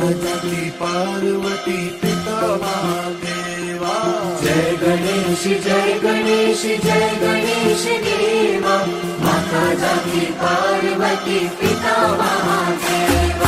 जाकी पार्वती पिता महादेवा। जय गणेश जय गणेश जय गणेश देवा, माता जाकी पार्वती पिता महादेवा।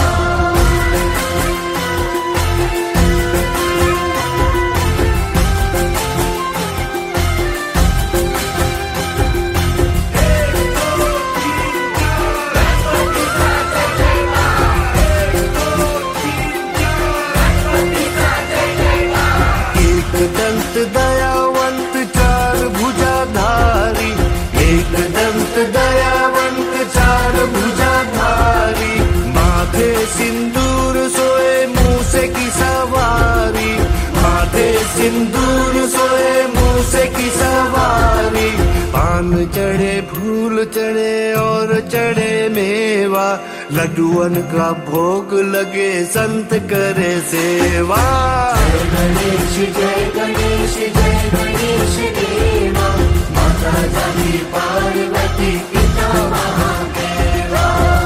दंत दयावंत चार भुजाधारी, एक दंत दयावंत चार भुजाधारी, माथे सिंदूर सोए मूसे की सवारी, माथे सिंदूर सोए मूसे की सवारी। पान चढ़े फूल चढ़े और चढ़े मेवा, लड्डुअन का भोग लगे संत करे सेवा। जय गणेश जय गणेश जय गणेश देवा, माता जाकी पार्वती पिता महादेवा।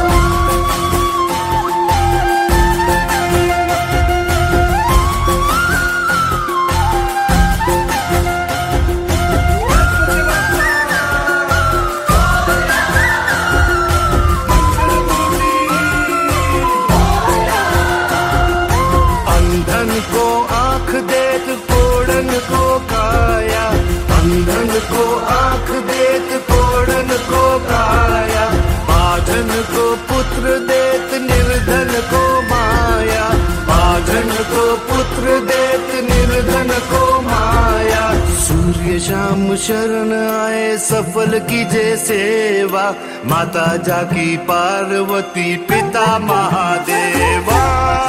अंधन को आँख देत कोड़न को काया, अंधन को आँख देत कोड़न को काया, बाधन को पुत्र देत निर्धन को माया, बाधन को पुत्र देत निर्धन को माया। सूर्य शाम शरण आए सफल कीजे सेवा, माता जाकी पार्वती पिता महादेवा।